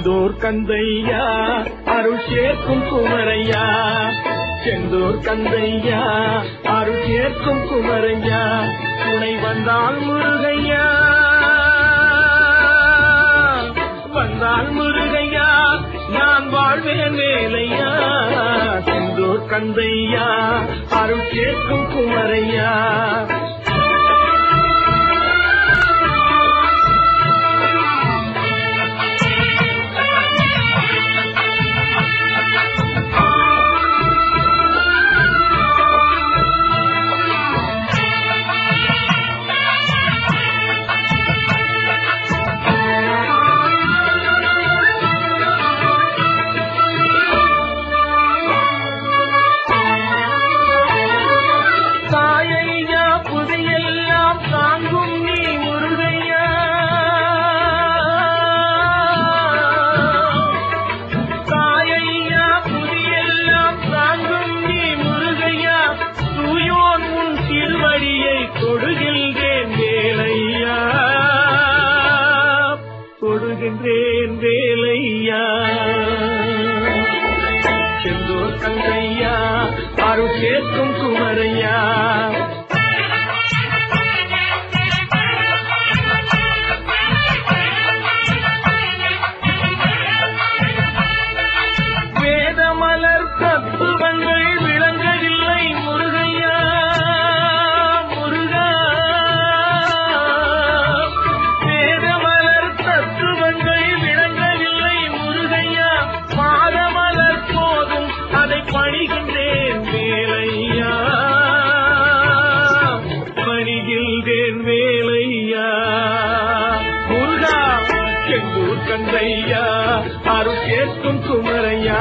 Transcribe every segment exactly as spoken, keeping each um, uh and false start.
செந்தூர் கந்தையா அருள் சேர்க்கும் குமரையா, செந்தூர் கந்தையா அருள் சேர்க்கும் குமரையா, துணை வந்தால் முருகையா வந்தால் முருகையா நான் வாழ்வேன் வேலையா, செந்தூர் கந்தையா அருள் சேர்க்கும் குமரையா. தொடுகின்றேன் வேலையா தொடுகின்றேன் வேலையா, செந்தூர் கந்தையா அருள் சேர்க்கும் குமரையா. வேதமலர் தத்துவங்கள் விளங்கவில்லை முருகையா முருகா, வேதமலர் தத்துவங்கள் விளங்கவில்லை முருகையா, பாதமலர் போதும் அதை பணிகின்றேன் வேலையா பணிகின்றேன் வேலையா முருகா, செந்தூர் கந்தையா அருள் சேர்க்கும் குமரையா.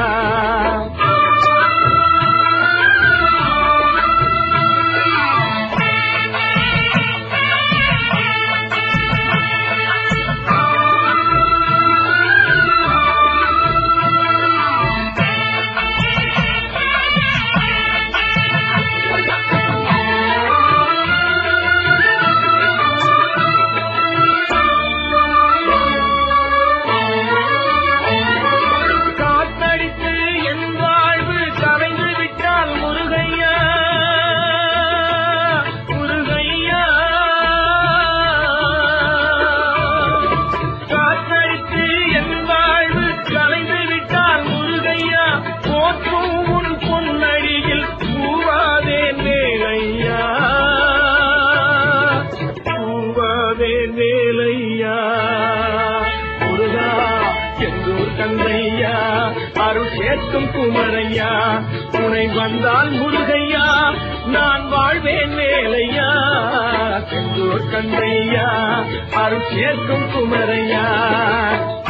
வேலையா முருகா, செந்தூர் கந்தையா அருள் சேர்க்கும் குமரையா, துணை வந்தால் முருகையா நான் வாழ்வேன் வேலையா, செந்தூர் கந்தையா அருள் சேர்க்கும் குமரையா.